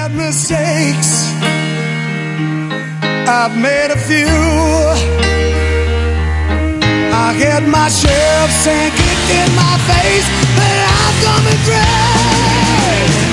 had mistakes, I've made a few. I had my share of sand kicked in my face, but I've come and through.